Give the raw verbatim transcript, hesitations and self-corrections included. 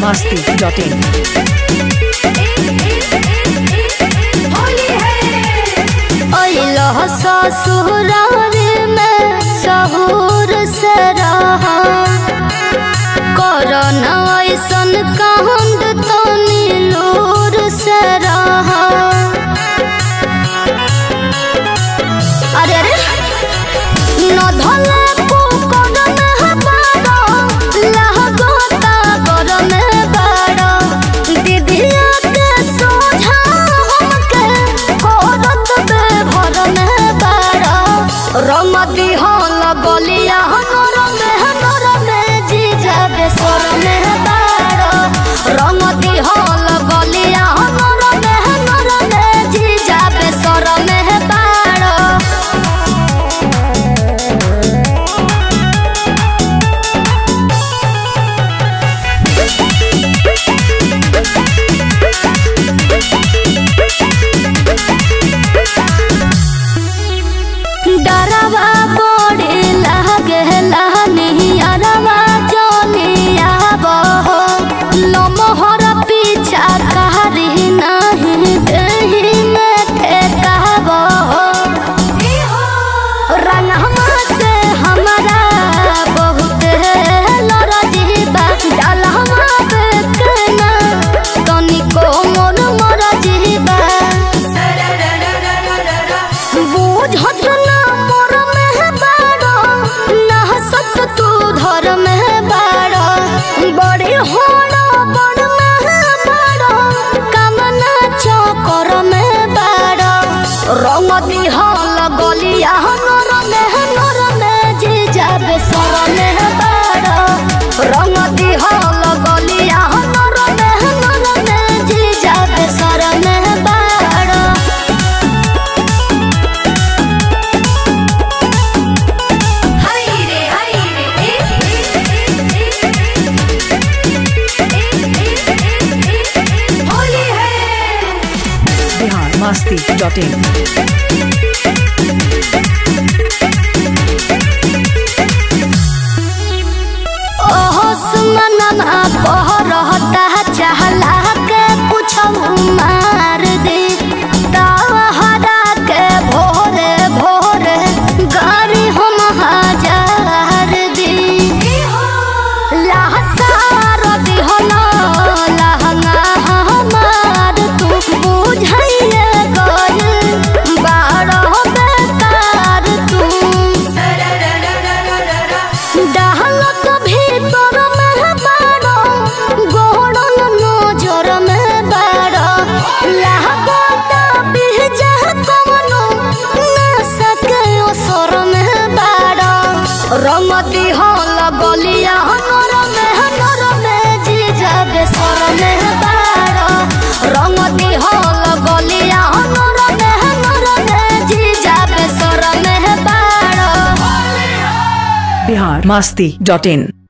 मस्ती dot इन। ससुराल में सहूर से रहा करना ऐसन कांद तो नीलूर से रहा। अरे अरे न धले कुकर में बाड़ा लहगोता गर में बाड़ा दीदिया के सोझा हमके करत बेभर में बाड़ा रमती हल गलिया हनर में हनर में जीजा बेसर में बाड़ा रमती हल गलिया हनर में हनर में जीजा बेसर में बाड़ा। डरवा बड़े लागे लहनियरवा जलिया बहो लमहर पीछा कहरी नहीं देही में ठेकाबो रंगमा से हमारा बहुत लरजीबा डालहमा बेकना तनिको मोर मरजीबा बुझत ना मोर में बाड़ो ना सत तू धर में बाड़ो बड़ी होड़ो बड़ में बाड़ो कामना चौकर में बाड़ो रंग दिहल गलिया हनर में हनर में जीजा बेसर में बाड़ो रंग दिहल गलिया हनर में हनर में जीजा बेसर में बाड़ो। बिहार मस्ती डॉट इन। ओहसमनमा पहरता चाहला के कुछ मार दे ताहरा के भोरे भोरे गाड़ी हम हजार दी लहसार दिहला लहंगा हमार तू बुझाइए गइल बारह बेकार तू डाहलक भीतर में बाड़ो गोड़ल नजर में बाड़ो लागता बिहजा कवनो नशा के असर में बाड़ो रंगती हल गलिया हनर में हनर में जीजा बेसर में बाड़ो रंगती हल गलिया हनर में हनर में जीजा बेसर में बाड़ो। बिहार मस्ती डॉट इन।